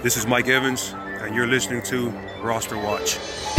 This is Mike Evans, and you're listening to Roster Watch.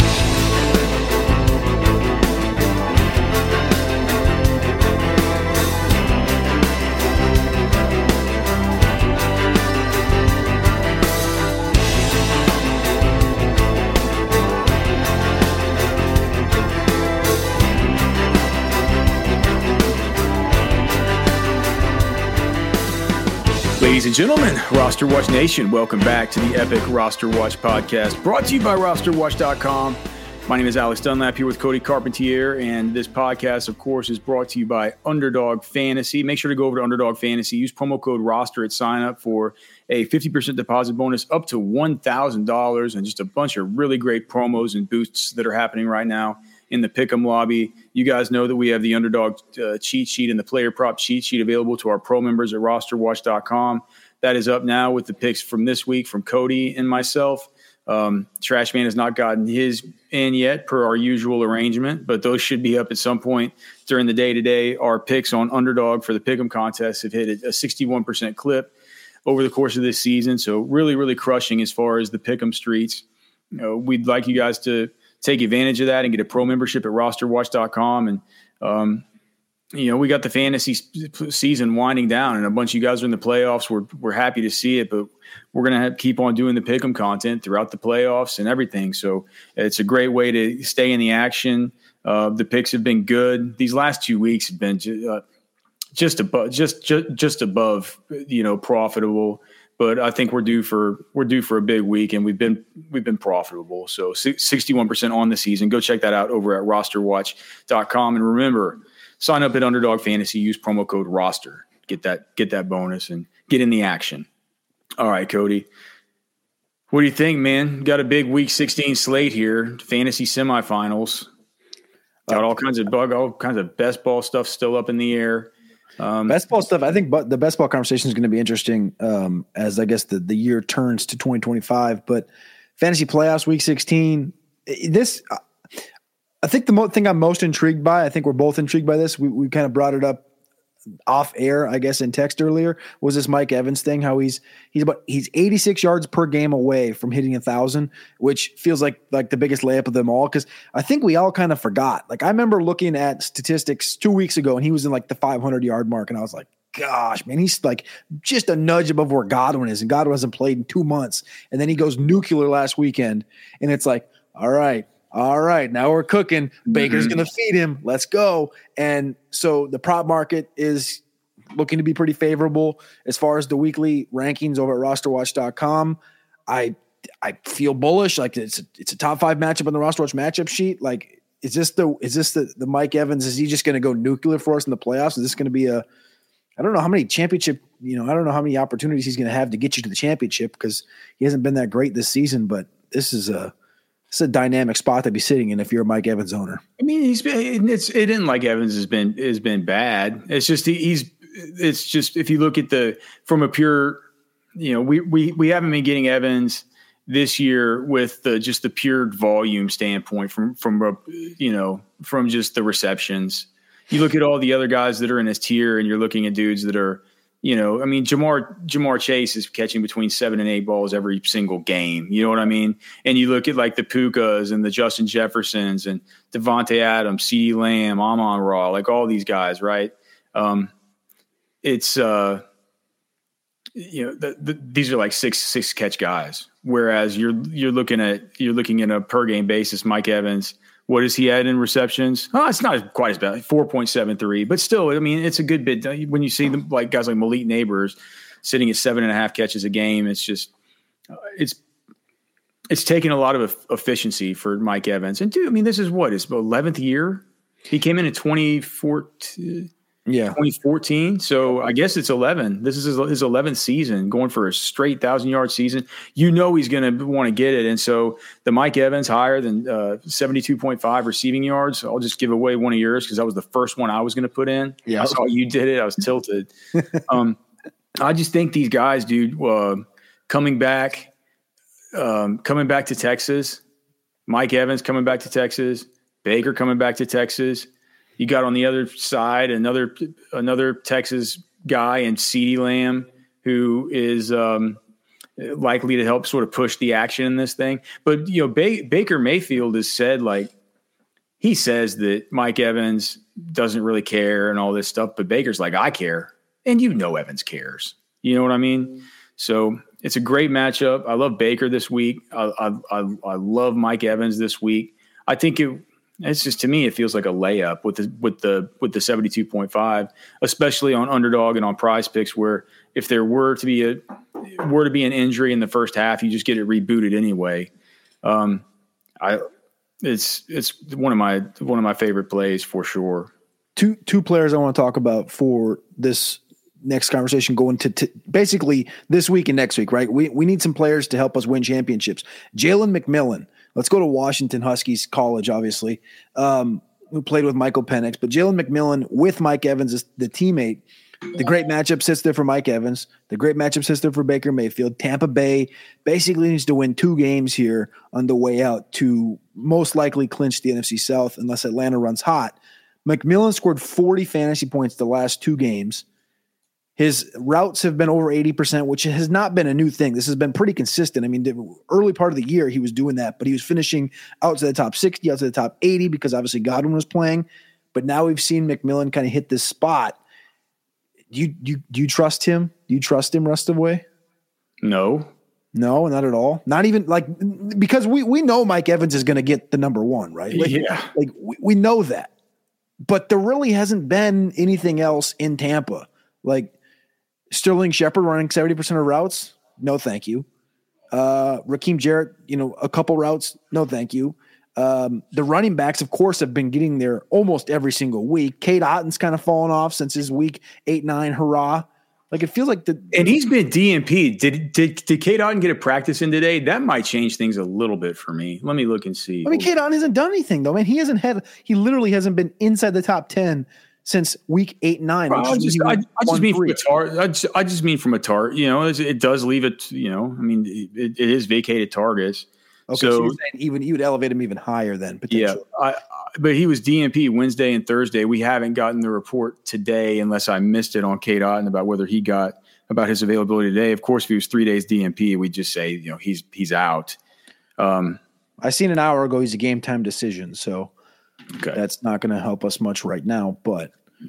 Ladies and gentlemen, Roster Watch Nation, welcome back to the Epic Roster Watch podcast, brought to you by rosterwatch.com. My name is Alex Dunlap here with Cody Carpentier, and this podcast, of course, is brought to you by Underdog Fantasy. Make sure to go over to Underdog Fantasy. Use promo code ROSTER at sign up for a 50% deposit bonus up to $1,000 and just a bunch of really great promos and boosts that are happening right now in the Pick'em lobby. You guys know that we have the Underdog cheat sheet and the player prop cheat sheet available to our pro members at rosterwatch.com. That is up now with the picks from this week from Cody and myself. Trashman has not gotten his in yet per our usual arrangement, but those should be up at some point during the day today. Our picks on Underdog for the Pick'em contest have hit a 61% clip over the course of this season. So really, really crushing as far as the Pick'em streets. We'd like you guys to take advantage of that and get a pro membership at rosterwatch.com. And, we got the fantasy season winding down and a bunch of you guys are in the playoffs. We're happy to see it, but we're going to keep on doing the Pick'em content throughout the playoffs and everything. So it's a great way to stay in the action. The picks have been good. These last 2 weeks have been just above, profitable. But I think we're due for a big week, and we've been profitable. So 61% on the season. Go check that out over at rosterwatch.com. And remember, sign up at Underdog Fantasy. Use promo code ROSTER. Get that bonus and get in the action. All right, Cody. What do you think, man? Got a big Week 16 slate here. Fantasy semifinals. Got all kinds of best ball stuff still up in the air. Best ball stuff. I think the best ball conversation is going to be interesting as I guess the year turns to 2025. But fantasy playoffs, Week 16. I think the thing I'm most intrigued by. I think we're both intrigued by this. We kind of brought it up off air, I guess, in text earlier. Was this Mike Evans thing? How he's 86 yards per game away from hitting 1,000, which feels like the biggest layup of them all. Because I think we all kind of forgot. Like I remember looking at statistics 2 weeks ago, and he was in like the 500-yard mark, and I was like, gosh, man, he's like just a nudge above where Godwin is, and Godwin hasn't played in 2 months, and then he goes nuclear last weekend, and it's like, all right, now we're cooking. Baker's going to feed him. Let's go. And so the prop market is looking to be pretty favorable as far as the weekly rankings over at rosterwatch.com. I feel bullish. Like it's a top 5 matchup on the Roster Watch matchup sheet. Like, is this the Mike Evans? Is he just going to go nuclear for us in the playoffs? Is this going to be I don't know how many championship, I don't know how many opportunities he's going to have to get you to the championship because he hasn't been that great this season, but this is a dynamic spot to be sitting in if you're a Mike Evans owner. I mean, it isn't like Evans has been bad. It's just if you look at from a pure, we haven't been getting Evans this year with just the pure volume standpoint from just the receptions. You look at all the other guys that are in his tier, and you're looking at dudes that are. Jamar Chase is catching between 7 and 8 balls every single game. You know what I mean? And you look at like the Pukas and the Justin Jeffersons and Devontae Adams, CeeDee Lamb, Amon-Ra, like all these guys, right? These are like six catch guys. Whereas you're looking at a per game basis, Mike Evans. What is he at in receptions? Oh, it's not quite as bad, 4.73, but still, I mean, it's a good bit. When you see them, like guys like Malik Neighbors sitting at 7.5 catches a game, it's just, it's taken a lot of efficiency for Mike Evans. And dude, I mean, this is his 11th year. He came in 2014. Yeah, 2014. So I guess it's 11. This is his 11th season, going for a straight 1,000-yard season. He's going to want to get it. And so the Mike Evans higher than 72.5 receiving yards. I'll just give away one of yours because that was the first one I was going to to Yeah, I saw you did it. I was tilted. I just think these guys, dude, coming back to Texas, Mike Evans coming back to Texas, Baker coming back to Texas. You got on the other side another Texas guy in CeeDee Lamb who is likely to help sort of push the action in this thing. But, Baker Mayfield has said, like, he says that Mike Evans doesn't really care and all this stuff, but Baker's like, I care. And Evans cares. You know what I mean? So it's a great matchup. I love Baker this week. I love Mike Evans this week. I think it's just, to me, it feels like a layup with the 72.5, especially on Underdog and on Prize Picks, where if there were to be an injury in the first half, you just get it rebooted anyway. It's one of my favorite plays for sure. Two players I want to talk about for this next conversation going to basically this week and next week, right? We need some players to help us win championships. Jalen McMillan. Let's go to Washington Huskies College, obviously, who played with Michael Penix. But Jalen McMillan with Mike Evans as the teammate. The great matchup sits there for Mike Evans. The great matchup sits there for Baker Mayfield. Tampa Bay basically needs to win 2 games here on the way out to most likely clinch the NFC South unless Atlanta runs hot. McMillan scored 40 fantasy points the last 2 games. His routes have been over 80%, which has not been a new thing. This has been pretty consistent. I mean, the early part of the year, he was doing that, but he was finishing out to the top 60, out to the top 80 because obviously Godwin was playing. But now we've seen McMillan kind of hit this spot. Do you trust him? Do you trust him rest of the way? No, not at all. Not even because we know Mike Evans is going to get the number 1, right? We know that. But there really hasn't been anything else in Tampa. Like Sterling Shepard running 70% of routes. No, thank you. Raheem Jarrett, a couple routes. No, thank you. The running backs, of course, have been getting there almost every single week. Cade Otton's kind of fallen off since his week 8-9 hurrah. Like it feels like and he's been DNP. Did Cade Otton get a practice in today? That might change things a little bit for me. Let me look and see. I mean, Cade Otton hasn't done anything though, man. He literally hasn't been inside the top 10 since week 8-9. I just mean from a target. It does leave it. I mean, it is vacated targets. Okay, so you're saying you would elevate him even higher then potentially. Yeah, but he was DNP Wednesday and Thursday. We haven't gotten the report today, unless I missed it on Cade Otton about his availability today. Of course, if he was 3 days DNP, we'd just say he's out. I seen an hour ago he's a game time decision, so that's not going to help us much right now. But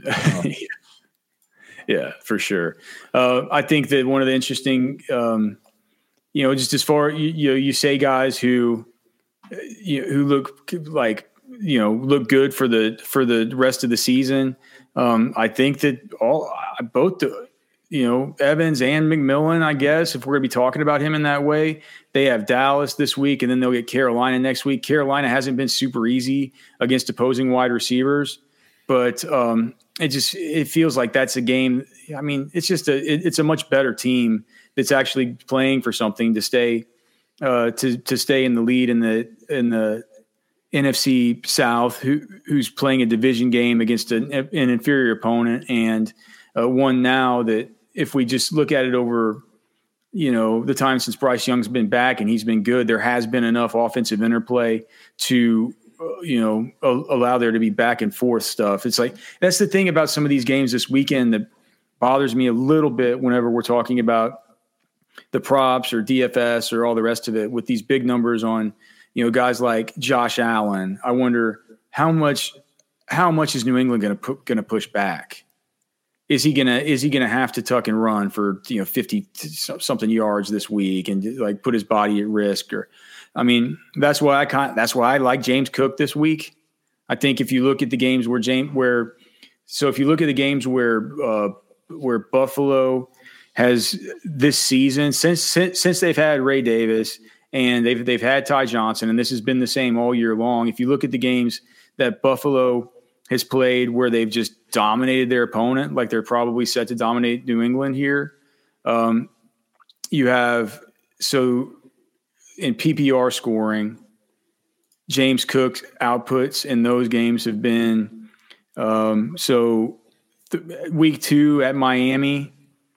yeah, for sure. I think that one of the interesting. Just as far you say guys who look like look good for the rest of the season. I think that both Evans and McMillan, I guess, if we're going to be talking about him in that way, they have Dallas this week and then they'll get Carolina next week. Carolina hasn't been super easy against opposing wide receivers, but it feels like that's a game. I mean, it's a much better team that's actually playing for something to stay to stay in the lead in the NFC South, who's playing a division game against an inferior opponent, and one now that if we just look at it over the time since Bryce Young's been back and he's been good, there has been enough offensive interplay to allow there to be back and forth stuff. It's like that's the thing about some of these games this weekend that bothers me a little bit whenever we're talking about the props or DFS or all the rest of it with these big numbers on, guys like Josh Allen. I wonder how much is New England going to push back? Is he gonna have to tuck and run for 50 something yards this week and like put his body at risk? Or, I mean, that's why I like James Cook this week. I think if you look at the games if you look at the games where Buffalo has this season since they've had Ray Davis and they've had Ty Johnson, and this has been the same all year long. If you look at the games that Buffalo has played where they've just dominated their opponent, like they're probably set to dominate New England here, you have in PPR scoring, James Cook's outputs in those games have been week 2 at Miami.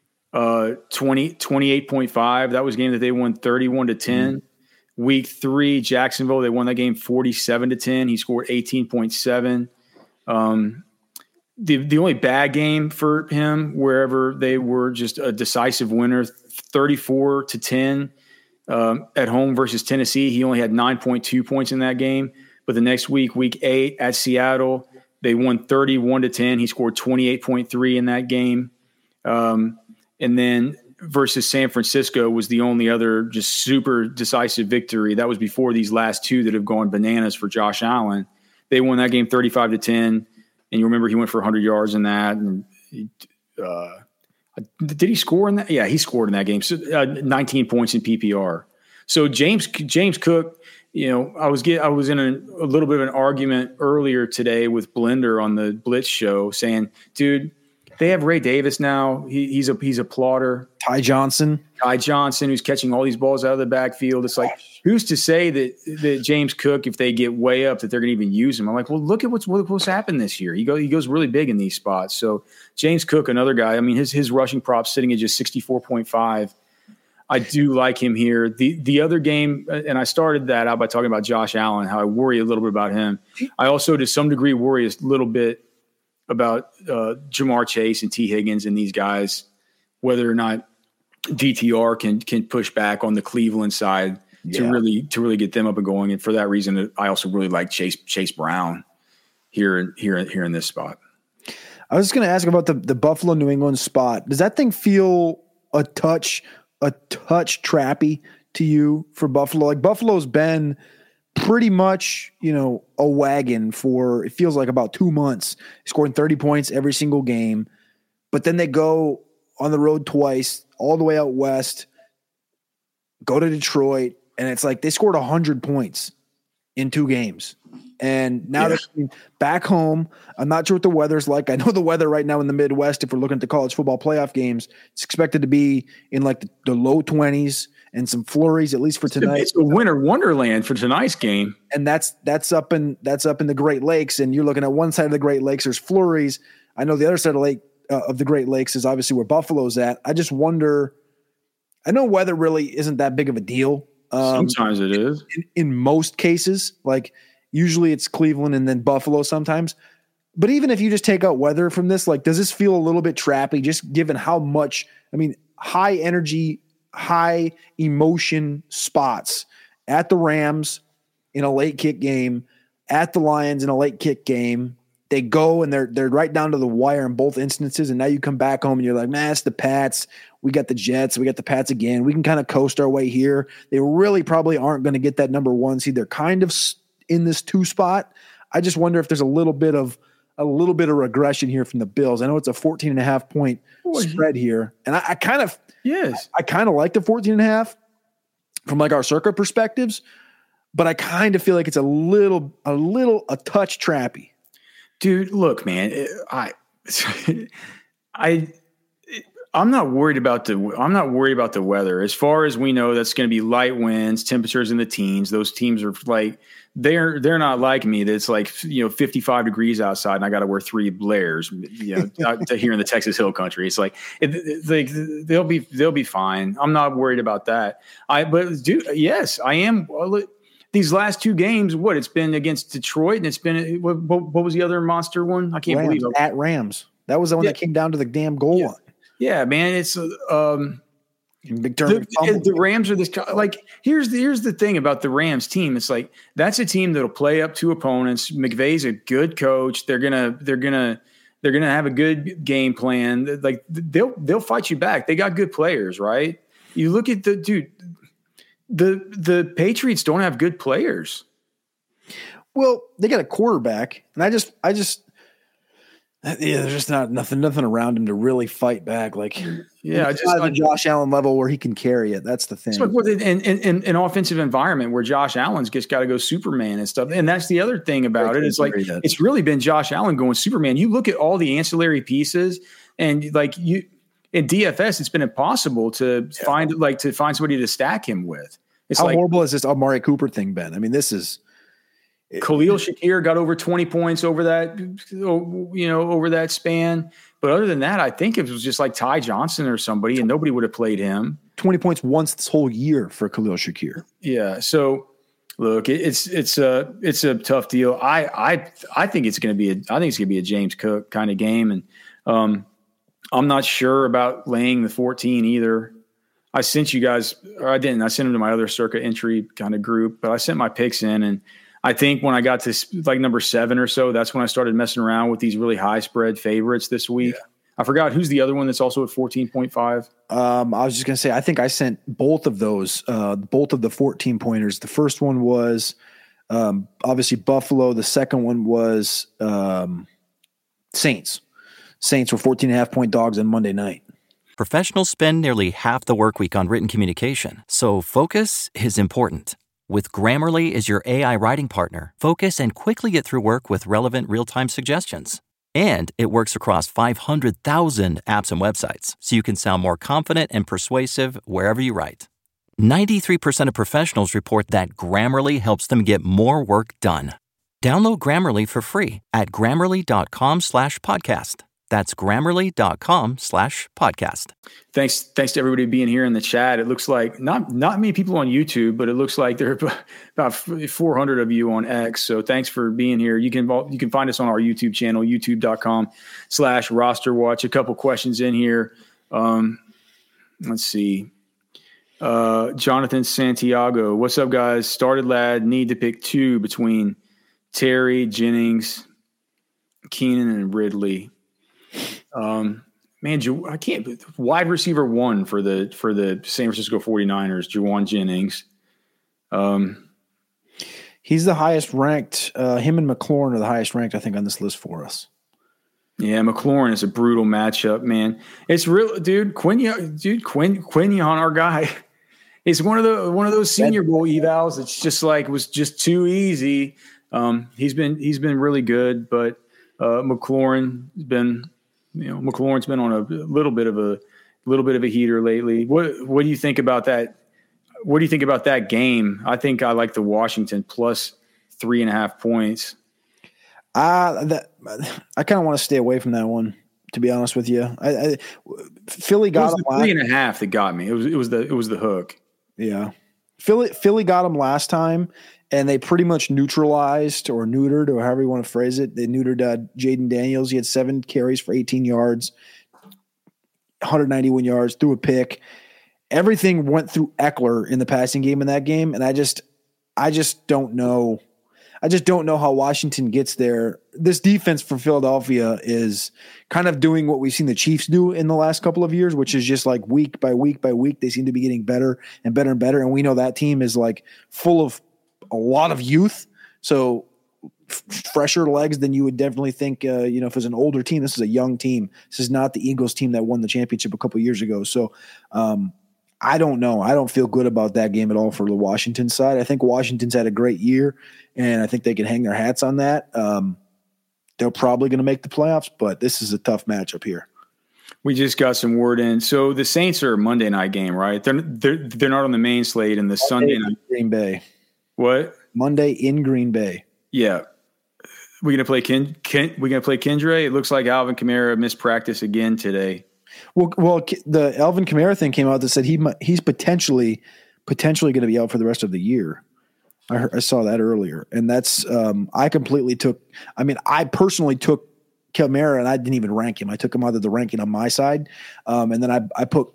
28.5. That was a game that they won 31-10. Mm-hmm. Week 3, Jacksonville, they won that game 47-10. He scored 18.7. the only bad game for him, wherever they were just a decisive winner, 34-10 at home versus Tennessee. He only had 9.2 points in that game. But the next week, week 8 at Seattle, they won 31-10. He scored 28.3 in that game. And then versus San Francisco was the only other just super decisive victory. That was before these last two that have gone bananas for Josh Allen. They won that game 35-10. And you remember he went for 100 yards in that. And did he score in that? Yeah, he scored in that game. So 19 points in PPR. So James Cook, I was in a little bit of an argument earlier today with Blender on the Blitz show, saying, "Dude, they have Ray Davis now. He's a plotter. Ty Johnson, who's catching all these balls out of the backfield. It's like, who's to say that James Cook, if they get way up, that they're going to even use him? I'm like, well, look at what's happened this year. He goes really big in these spots. So James Cook, another guy. I mean, his rushing props sitting at just 64.5. I do like him here. The other game, and I started that out by talking about Josh Allen, how I worry a little bit about him. I also, to some degree, worry a little bit about Jamar Chase and T. Higgins and these guys, whether or not DTR can push back on the Cleveland side to really get them up and going. And for that reason, I also really like Chase Brown here in this spot. I was just going to ask about the Buffalo New England spot. Does that thing feel a touch trappy to you for Buffalo? Like, Buffalo's been pretty much, a wagon for, it feels like, about 2 months, scoring 30 points every single game. But then they go on the road twice, all the way out west, go to Detroit, and it's like they scored 100 points in 2 games. And now they're back home. I'm not sure what the weather's like. I know the weather right now in the Midwest, if we're looking at the college football playoff games, it's expected to be in like the low 20s and some flurries, at least for tonight. It's a winter wonderland for tonight's game. And that's up in the Great Lakes. And you're looking at one side of the Great Lakes, there's flurries. I know the other side of the Great Lakes is obviously where Buffalo's at. I just wonder, I know weather really isn't that big of a deal. Sometimes it is. In most cases, like, usually it's Cleveland and then Buffalo sometimes. But even if you just take out weather from this, like, does this feel a little bit trappy, just given how much, high energy, high emotion spots at the Rams in a late kick game, at the Lions in a late kick game? They go and they're right down to the wire in both instances. And now you come back home and you're like, man, it's the Pats. We got the Jets. We got the Pats again. We can kind of coast our way here. They really probably aren't going to get that number 1 seed. They're kind of in this 2 spot. I just wonder if there's a little bit of regression here from the Bills. I know it's a 14.5 point spread here. And I kind of like the 14.5 from like our circuit perspectives, but I kind of feel like it's a touch trappy. Dude, look, man, I'm not worried about the weather. As far as we know, that's going to be light winds, temperatures in the teens. Those teams are like, they're not like me. That's like, 55 degrees outside and I got to wear 3 layers, out here in the Texas Hill Country. It's like, they'll be fine. I'm not worried about that. But dude, yes, I am. These last 2 games, it's been against Detroit, and it's been what was the other monster one? I can't believe it. At Rams. That was the one that came down to the damn goal line. Yeah, man, it's big turn. The Rams are this like. Here's the thing about the Rams team. It's like that's a team that'll play up to opponents. McVay's a good coach. They're gonna have a good game plan. Like they'll fight you back. They got good players, right? You look at the Patriots don't have good players. Well, they got a quarterback, and I just there's just nothing around him to really fight back. Like, just on Josh Allen level where he can carry it. That's the thing. It's like in an offensive environment where Josh Allen's just got to go Superman and stuff. And that's the other thing about it. It's like it's really been Josh Allen going Superman. You look at all the ancillary pieces, and like in DFS, it's been impossible to find somebody to stack him with. It's How horrible has this Amari Cooper thing been? I mean, this is. Khalil Shakir got over 20 points over that span. But other than that, I think it was just like Ty Johnson or somebody, and nobody would have played him. 20 points once this whole year for Khalil Shakir. Yeah. So Look, it's a tough deal. I think it's going to be a James Cook kind of game, and I'm not sure about laying the 14 either. I sent you guys, or I didn't. I sent them to my other circuit entry kind of group, but I sent my picks in, and I think when I got to like number 7 or so, that's when I started messing around with these really high spread favorites this week. Yeah. I forgot who's the other one that's also at 14.5. I was just going to say, I think I sent both of those, both of the 14 pointers. The first one was obviously Buffalo. The second one was Saints. Saints were 14.5-point dogs on Monday night. Professionals spend nearly half the work week on written communication, so focus is important. With Grammarly as your AI writing partner, focus and quickly get through work with relevant real-time suggestions. And it works across 500,000 apps and websites, so you can sound more confident and persuasive wherever you write. 93% of professionals report that Grammarly helps them get more work done. Download Grammarly for free at Grammarly.com/podcast. That's Grammarly.com/podcast. Thanks to everybody being here in the chat. It looks like not many people on YouTube, but it looks like there are about 400 of you on X. So thanks for being here. You can find us on our YouTube channel, youtube.com/rosterwatch. A couple questions in here. Let's see. Jonathan Santiago, what's up, guys? Started lad, need to pick 2 between Terry, Jennings, Keenan, and Ridley. Man, I can't. Wide receiver 1 for the San Francisco 49ers, Juwan Jennings. He's the highest ranked. Him and McLaurin are the highest ranked, I think, on this list for us. Yeah, McLaurin is a brutal matchup, man. It's real, dude. Quinion, our guy. It's one of those Senior Bowl evals. It's just like was just too easy. He's been really good, but McLaurin's been on a little bit of a heater lately. What do you think about that? What do you think about that game? I think I like the Washington plus 3.5 points. I kind of want to stay away from that one, to be honest with you. Philly got him 3.5 that got me. It was the hook. Yeah, Philly got him last time, and they pretty much neutralized or neutered, or however you want to phrase it. They neutered Jaden Daniels. He had 7 carries for 18 yards, 191 yards, threw a pick. Everything went through Eckler in the passing game in that game, and I just don't know. I just don't know how Washington gets there. This defense for Philadelphia is kind of doing what we've seen the Chiefs do in the last couple of years, which is just like week by week by week, they seem to be getting better and better and better. And we know that team is like full of a lot of youth. So fresher legs than you would definitely think, if it was an older team. This is a young team. This is not the Eagles team that won the championship a couple of years ago. So I don't know. I don't feel good about that game at all for the Washington side. I think Washington's had a great year, and I think they can hang their hats on that. They're probably going to make the playoffs, but this is a tough matchup here. We just got some word in. So the Saints are a Monday night game, right? They're not on the main slate, and the Sunday night Green Bay. What? Monday in Green Bay. Yeah. We're gonna play Kendra. It looks like Alvin Kamara missed practice again today. Well, the Alvin Kamara thing came out that said he's potentially going to be out for the rest of the year. I saw that earlier, and that's I personally took Kamara, and I didn't even rank him. I took him out of the ranking on my side, and then I put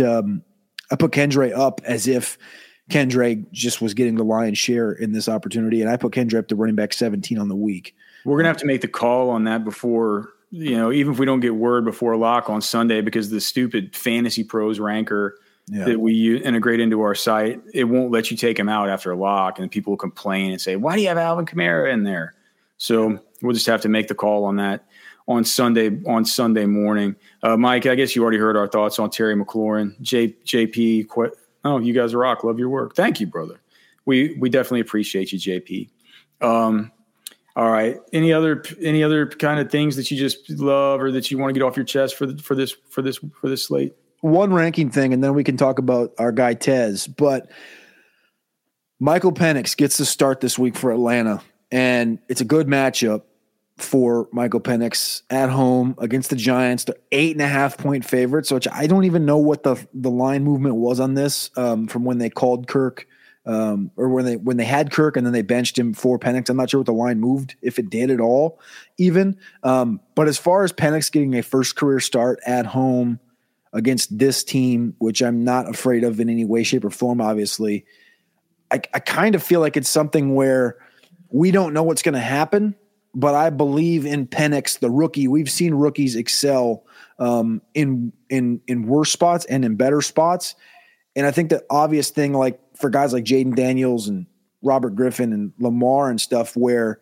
Kendra up as if Kendra just was getting the lion's share in this opportunity, and I put Kendra up to running back 17 on the week. We're gonna have to make the call on that before. Even if we don't get word before lock on Sunday, because the stupid Fantasy Pros ranker that we integrate into our site, it won't let you take him out after a lock, and people will complain and say, "Why do you have Alvin Kamara in there?" So we'll just have to make the call on that on Sunday morning. Mike, I guess you already heard our thoughts on Terry McLaurin, JP. Oh, you guys rock! Love your work. Thank you, brother. We definitely appreciate you, JP. All right. Any other kind of things that you just love or that you want to get off your chest for this slate? One ranking thing, and then we can talk about our guy Tez. But Michael Penix gets the start this week for Atlanta, and it's a good matchup for Michael Penix at home against the Giants. They're 8.5-point favorites, which I don't even know what the line movement was on this from when they called Kirk or when they had Kirk and then they benched him for Penix. I'm not sure what the line moved, if it did at all, even. But as far as Penix getting a first career start at home against this team, which I'm not afraid of in any way, shape, or form, obviously, I kind of feel like it's something where we don't know what's going to happen, but I believe in Penix, the rookie. We've seen rookies excel in worse spots and in better spots. And I think the obvious thing, like for guys like Jaden Daniels and Robert Griffin and Lamar and stuff, where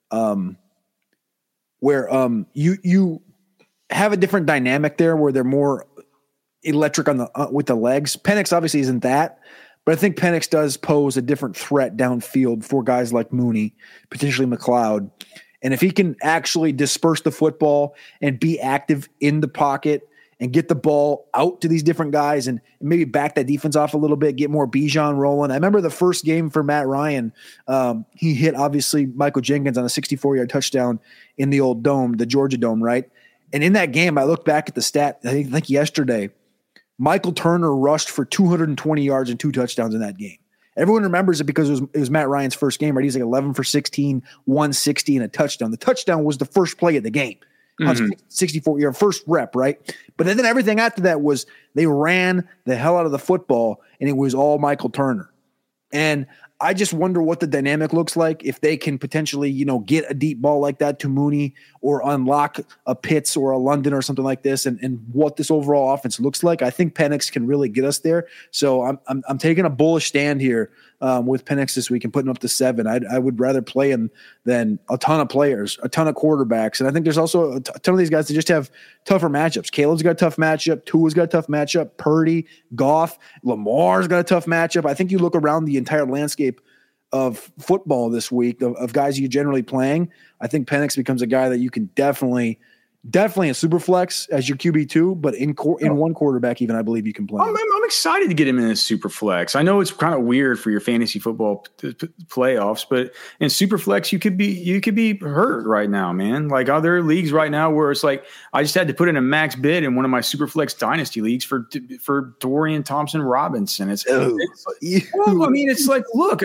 you have a different dynamic there, where they're more electric on the with the legs. Penix obviously isn't that, but I think Penix does pose a different threat downfield for guys like Mooney, potentially McLeod. And if he can actually disperse the football and be active in the pocket and get the ball out to these different guys and maybe back that defense off a little bit, get more Bijan rolling. I remember the first game for Matt Ryan. He hit, obviously, Michael Jenkins on a 64-yard touchdown in the old dome, the Georgia Dome, right? And in that game, I looked back at the stat, I think yesterday, Michael Turner rushed for 220 yards and 2 touchdowns in that game. Everyone remembers it because it was Matt Ryan's first game, right? He's like 11 for 16, 160, and a touchdown. The touchdown was the first play of the game. 64-yard first rep, right? But then everything after that was they ran the hell out of the football, and it was all Michael Turner. And I just wonder what the dynamic looks like if they can potentially, get a deep ball like that to Mooney or unlock a Pitts or a London or something like this, and what this overall offense looks like. I think Penix can really get us there. So I'm taking a bullish stand here with Penix this week and putting him up to 7. I would rather play him than a ton of players, a ton of quarterbacks. And I think there's also a ton of these guys that just have tougher matchups. Caleb's got a tough matchup. Tua's got a tough matchup. Purdy, Goff, Lamar's got a tough matchup. I think you look around the entire landscape of football this week of guys you're generally playing. I think Penix becomes a guy that you can definitely in super flex as your QB2, but in one quarterback even, I believe you can play. I'm excited to get him in a super flex. I know it's kind of weird for your fantasy football playoffs, but in super flex you could be hurt right now, man. Like other leagues right now where it's like I just had to put in a max bid in one of my super flex dynasty leagues for Dorian Thompson Robinson. It's like, look,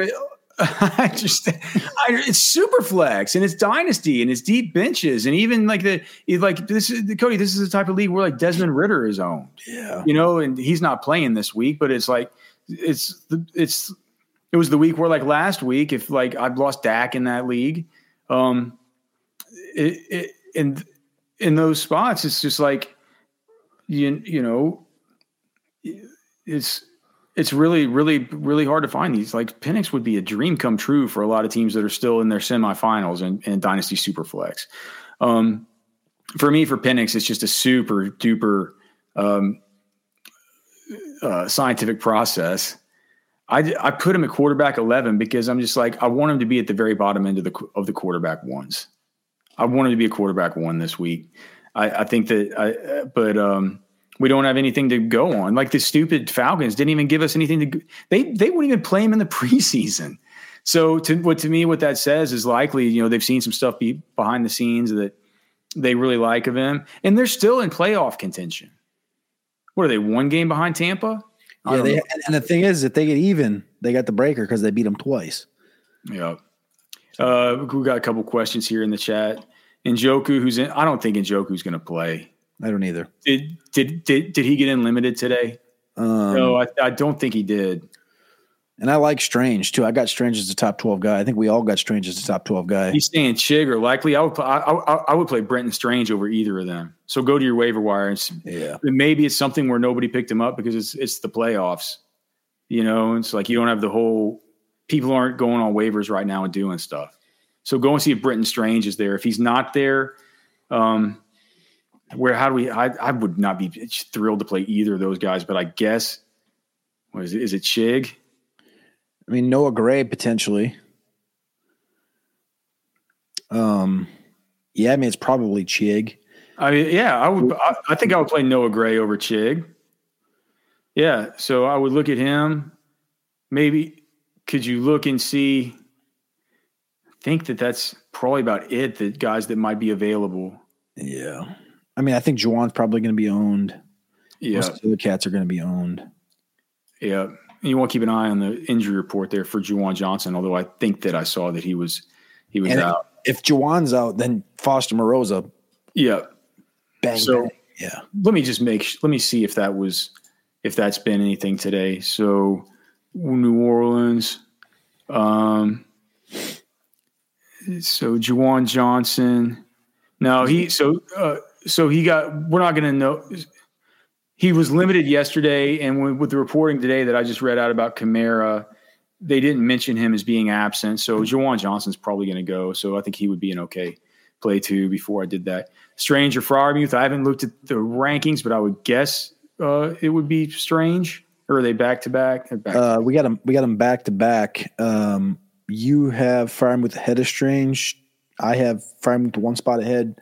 it's super flex and it's dynasty and it's deep benches and even Cody, this is the type of league where like Desmond Ridder is owned, and he's not playing this week, but it's like it was the week where like last week if like I've lost Dak in that league, in those spots it's just like it's really, really, really hard to find these. Like Penix would be a dream come true for a lot of teams that are still in their semifinals and Dynasty Superflex. For me, for Penix, it's just a super duper scientific process. I put him at quarterback 11 because I'm just like I want him to be at the very bottom end of the quarterback ones. I want him to be a quarterback 1 this week. I think that we don't have anything to go on. Like the stupid Falcons didn't even give us anything to – they wouldn't even play him in the preseason. So to me, what that says is likely, they've seen some stuff behind the scenes that they really like of him. And they're still in playoff contention. What are they, 1 game behind Tampa? Yeah, and the thing is, if they get even, they got the breaker because they beat them twice. Yeah. We got a couple questions here in the chat. Njoku, I don't think Njoku's going to play. I don't either. Did he get in limited today? No, I don't think he did. And I like Strange too. I got Strange as a top 12 guy. I think we all got Strange as a top 12 guy. He's saying Chig or likely. I would play Brenton Strange over either of them. So go to your waiver wire. Maybe it's something where nobody picked him up because it's the playoffs. It's like you don't have the whole – people aren't going on waivers right now and doing stuff. So go and see if Brenton Strange is there. If he's not there I would not be thrilled to play either of those guys, but I guess is it Chig? I mean, Noah Gray potentially. It's probably Chig. I think I would play Noah Gray over Chig. Yeah, so I would look at him. Maybe could you look and see? I think that's probably about it. The guys that might be available. Yeah. I mean, I think Juwan's probably going to be owned. Yeah. Most of the cats are going to be owned. Yeah. you want to keep an eye on the injury report there for Juwan Johnson, although I think that I saw that he was out. If Juwan's out, then Foster Moreau's yeah. Bang. Yeah. Let me see if that's been anything today. So New Orleans. So Juwan Johnson. No, we're not going to know. He was limited yesterday, and with the reporting today that I just read out about Kamara, they didn't mention him as being absent. So Juwan Johnson's probably going to go. So I think he would be an okay play too before I did that. Strange or Freiermuth, I haven't looked at the rankings, but I would guess it would be Strange. Or are they back-to-back? We got them back-to-back. You have Freiermuth ahead of Strange. I have Freiermuth one spot ahead.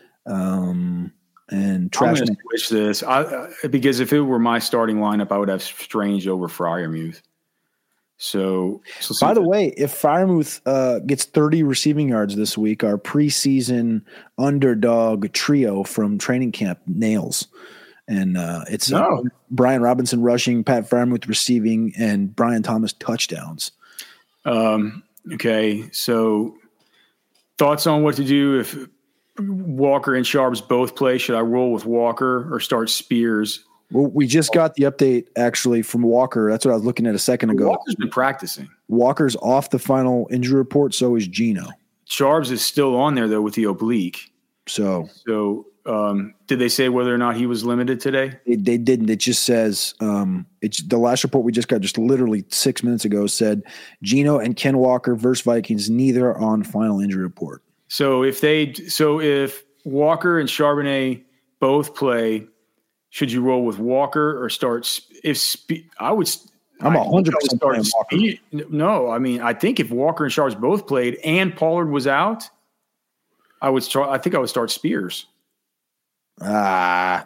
And Trash. I'm going to switch this because if it were my starting lineup, I would have Strange over Freiermuth. So by the way, if Freiermuth gets 30 receiving yards this week, our preseason underdog trio from training camp nails. And it's Brian Robinson rushing, Pat Freiermuth receiving, and Brian Thomas touchdowns. Okay, so thoughts on what to do if Walker and Sharps both play? Should I roll with Walker or start Spears? Well, we just got the update actually from Walker. That's what I was looking at a second ago. Walker's been practicing. Walker's off the final injury report. So is Geno. Sharps is still on there though with the oblique. So did they say whether or not he was limited today? They didn't. It just says it's the last report we just got just literally 6 minutes ago said Geno and Ken Walker versus Vikings, neither on final injury report. So if Walker and Charbonnet both play, should you roll with Walker or start? I'm 100% playing Walker. No, I mean I think if Walker and Sharps both played and Pollard was out, I think I would start Spears. Wait, I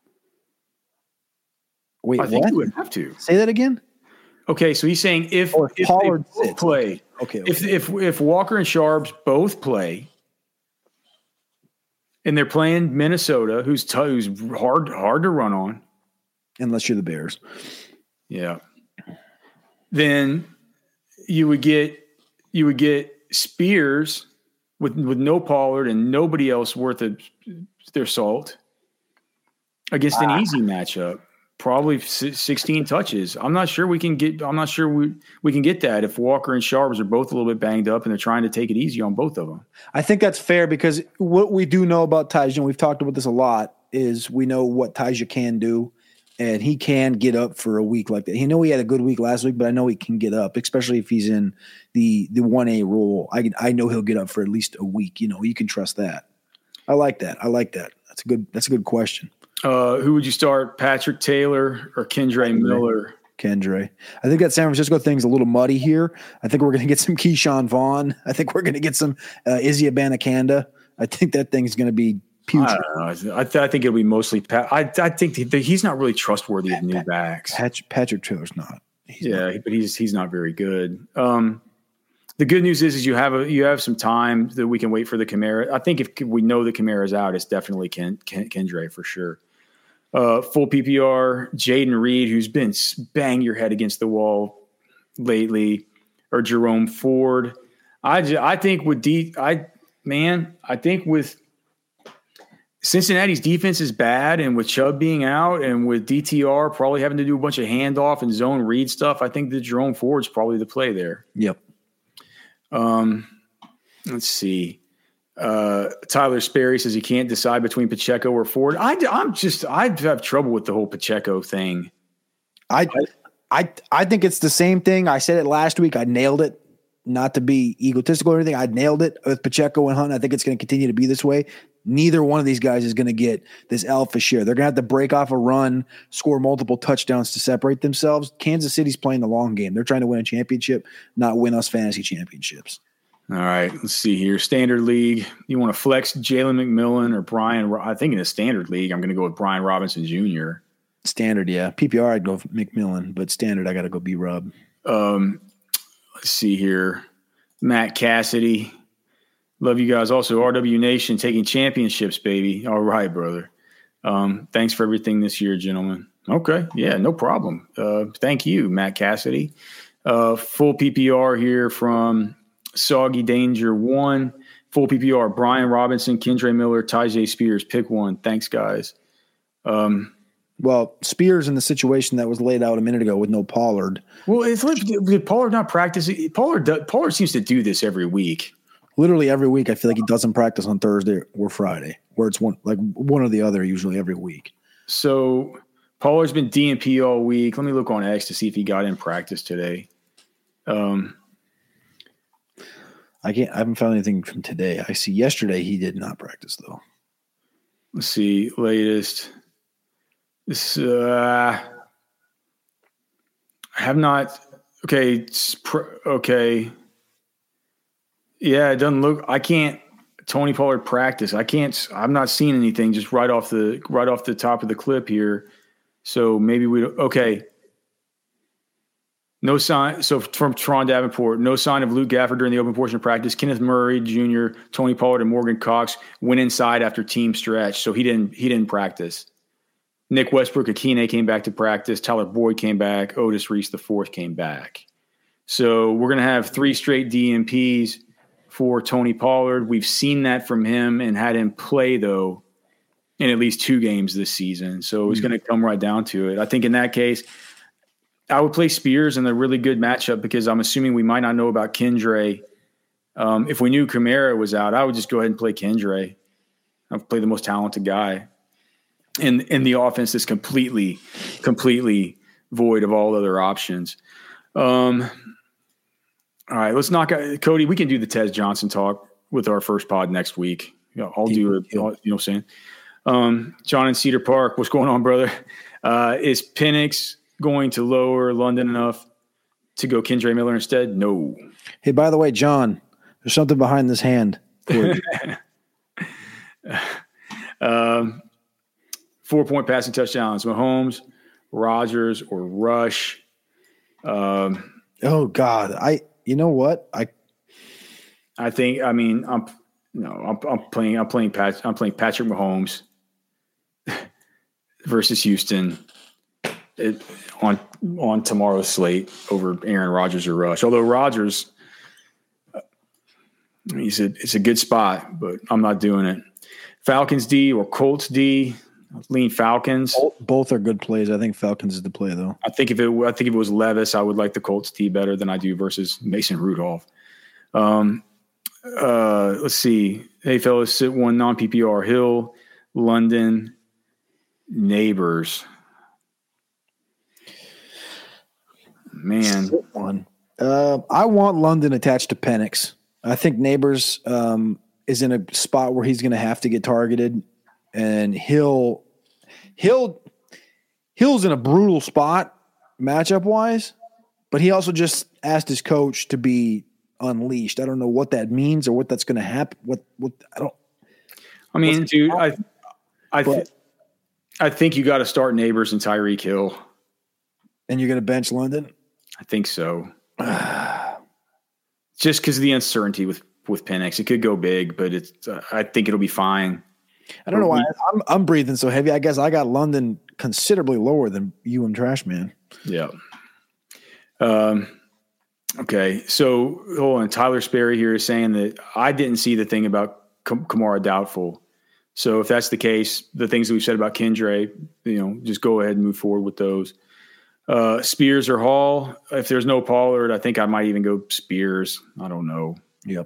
think you would have to say that again. Okay, so he's saying if Pollard they both play, okay. If Walker and Sharps both play, and they're playing Minnesota, who's hard to run on, unless you're the Bears, yeah, then you would get Spears with no Pollard and nobody else worth their salt against an easy matchup. Probably 16 touches. I'm not sure we can get that if Walker and Sharps are both a little bit banged up and they're trying to take it easy on both of them. I think that's fair because what we do know about Tyja, and we've talked about this a lot, is we know what Tyja can do, and he can get up for a week like that. He had a good week last week, but I know he can get up, especially if he's in the 1A role. I know he'll get up for at least a week. You can trust that. I like that. That's a good question. Who would you start, Patrick Taylor or Kendre Miller? Kendre. I think that San Francisco thing's a little muddy here. I think we're going to get some Keyshawn Vaughn. I think we're going to get some Izzy Abanikanda. I think that thing's going to be putrid. I don't know. I think it'll be mostly I think he's not really trustworthy of new backs. Patrick Taylor's not. But he's not very good. The good news is you have some time that we can wait for the Kamara. I think if we know the Kamara's out, it's definitely Kendre for sure. Full PPR, Jaden Reed, who's been bang your head against the wall lately, or Jerome Ford. I think with Cincinnati's defense is bad, and with Chubb being out, and with DTR probably having to do a bunch of handoff and zone read stuff, I think that Jerome Ford's probably the play there. Yep. Let's see. Tyler Sperry says he can't decide between Pacheco or Ford. I have trouble with the whole Pacheco thing. I think it's the same thing. I said it last week. I nailed it. Not to be egotistical or anything. I nailed it with Pacheco and Hunt. I think it's going to continue to be this way. Neither one of these guys is going to get this alpha share. They're going to have to break off a run, score multiple touchdowns to separate themselves. Kansas City's playing the long game. They're trying to win a championship, not win us fantasy championships. All right, let's see here. Standard league, you want to flex Jalen McMillan or Brian? I think in a standard league, I'm going to go with Brian Robinson Jr. Standard, yeah. PPR, I'd go McMillan, but standard, I got to go B-Rob. Let's see here. Matt Cassidy. Love you guys. Also, RW Nation taking championships, baby. All right, brother. Thanks for everything this year, gentlemen. Okay. Yeah, no problem. Thank you, Matt Cassidy. Full PPR here from Soggy Danger 1. Full PPR, Brian Robinson, Kendre Miller, Tyjae Spears. Pick one. Thanks, guys. Well, Spears in the situation that was laid out a minute ago with no Pollard. Well, it's like, did Pollard not practice? Pollard seems to do this every week. Literally every week, I feel like he doesn't practice on Thursday or Friday, where it's one or the other usually every week. So Pollard's been DNP all week. Let me look on X to see if he got in practice today. I haven't found anything from today. I see yesterday he did not practice though. Let's see latest. This I have not. Okay, okay. Yeah, it doesn't look. I can't. Tony Pollard practice. I can't. I'm not seeing anything. Just right off the top of the clip here. So maybe we. Okay. No sign. So from Teron Davenport, no sign of Luke Gafford during the open portion of practice. Kenneth Murray Jr., Tony Pollard, and Morgan Cox went inside after team stretch, so he didn't practice. Nick Westbrook Akine came back to practice. Tyler Boyd came back. Otis Reese IV came back. So we're gonna have 3 straight DNPs for Tony Pollard. We've seen that from him and had him play though in at least 2 games this season. So it's going to come right down to it. I think in that case, I would play Spears in a really good matchup because I'm assuming we might not know about Kendre. If we knew Kamara was out, I would just go ahead and play Kendre. I'd play the most talented guy in the offense that's completely void of all other options. All right, let's knock out Cody. We can do the Tez Johnson talk with our first pod next week. I'll do it. You know what I'm saying? John in Cedar Park, what's going on, brother? Is Penix going to lower London enough to go Kendre Miller instead? No. Hey, by the way, John, there's something behind this hand. 4-point passing touchdowns. Mahomes, Rodgers, or Rush. Oh God, you know what? I'm playing Patrick Mahomes versus Houston on tomorrow's slate over Aaron Rodgers or Rush. Although Rodgers, it's a good spot, but I'm not doing it. Falcons D or Colts D. Lean Falcons. Both are good plays. I think Falcons is the play, though. I think if it was Levis, I would like the Colts D better than I do versus Mason Rudolph. Let's see. Hey, fellas, sit one non-PPR. Hill, London, Neighbors. Man. Sit one. I want London attached to Penix. I think Neighbors is in a spot where he's going to have to get targeted. And Hill's in a brutal spot matchup wise, but he also just asked his coach to be unleashed. I don't know what that means or what that's going to happen. I think you got to start Neighbors and Tyreek Hill. And you're going to bench London? I think so. Just because of the uncertainty with Penix, it could go big, but I think it'll be fine. I don't know why I'm breathing so heavy. I guess I got London considerably lower than you and Trash Man. Yeah. Okay. So hold on. Tyler Sperry here is saying that I didn't see the thing about Kamara doubtful. So if that's the case, the things that we've said about Kendre, just go ahead and move forward with those. Spears or Hall. If there's no Pollard, I think I might even go Spears. I don't know. Yep.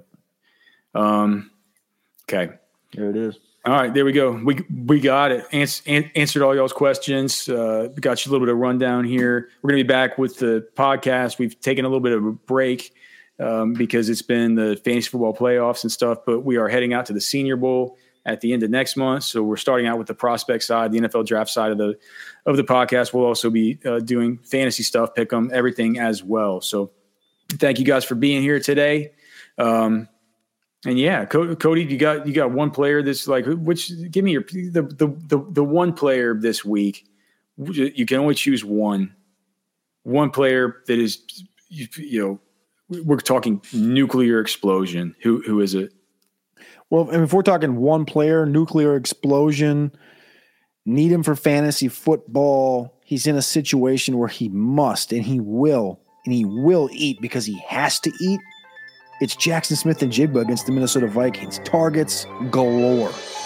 Okay. There it is. All right, there we go. We got it. Answered all y'all's questions. Got you a little bit of rundown here. We're going to be back with the podcast. We've taken a little bit of a break because it's been the fantasy football playoffs and stuff, but we are heading out to the Senior Bowl at the end of next month. So we're starting out with the prospect side, the NFL draft side of the podcast. We'll also be doing fantasy stuff, pick 'em, everything as well. So thank you guys for being here today. And yeah, Cody, you got one player that's like, give me the one player this week. You can only choose one player that is, we're talking nuclear explosion. Who is it? Well, if we're talking one player, nuclear explosion, need him for fantasy football. he's in a situation where he must and he will eat because he has to eat, it's Jackson Smith and Jigba against the Minnesota Vikings. Targets galore.